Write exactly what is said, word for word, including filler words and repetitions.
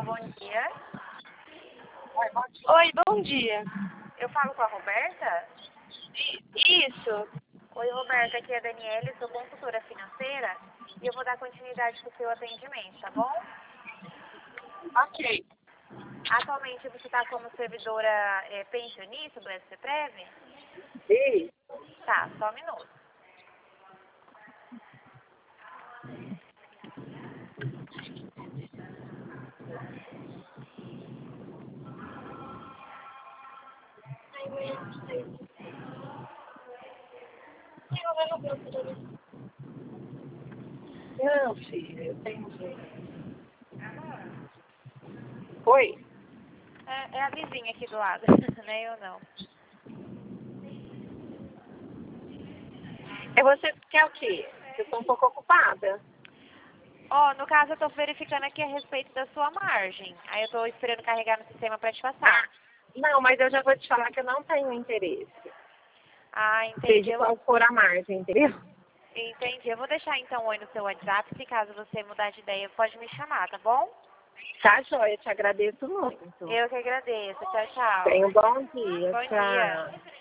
Alô, bom dia. Oi, bom dia. Oi, bom dia. Eu falo com a Roberta? Isso. Oi, Roberta, aqui é a Daniela, sou consultora financeira e eu vou dar continuidade para o seu atendimento, tá bom? Ok. Atualmente você está como servidora é, pensionista do S C Prev? Isso. Tá, só um minuto. Não, filha, eu tenho Oi? É, é a vizinha aqui do lado, né? Eu não. É você quer o quê? Eu estou um pouco ocupada. Ó, oh, no caso eu tô verificando aqui a respeito da sua margem. Aí eu tô esperando carregar no sistema para te passar. Não, mas eu já vou te falar que eu não tenho interesse. Ah, entendi. Seja qual for a margem, entendeu? Entendi. Eu vou deixar então oi no seu WhatsApp. Se caso você mudar de ideia, pode me chamar, tá bom? Tá, joia, te agradeço muito. Eu que agradeço. Tchau, tau. Tenha um bom dia. Bom Tchau. dia.